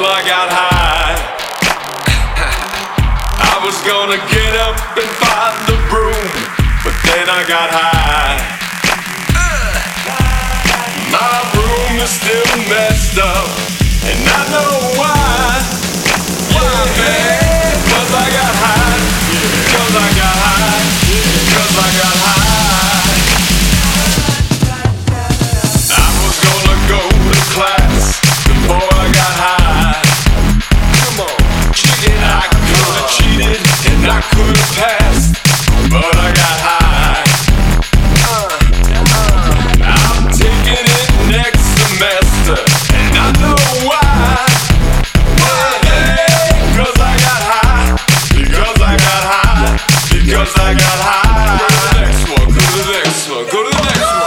I got high. I was gonna get up and find the broom, but then I got high. My room is still messed up, and I know why. Why, man? 'Cause I got high. 'Cause I got high. 'Cause I got high. I was gonna go to class before I got high. Come on, check it. I could've cheated and I could've passed, but I got high. I'm taking it next semester, and I know why. Why? Because I got high. Because I got high. Because I got high. Go to the next one. Go to the next one. Go to the next one.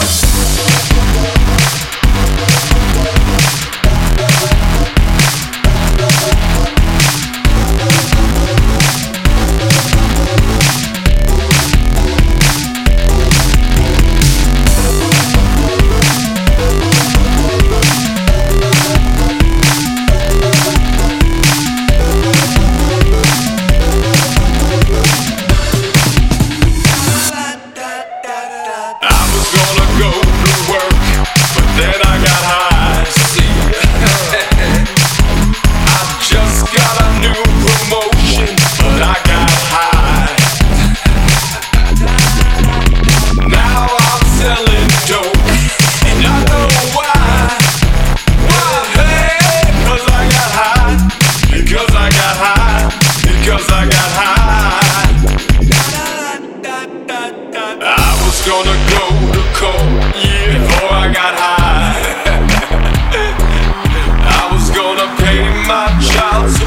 Gonna go to court, yeah, before I got high. I was gonna pay my child support.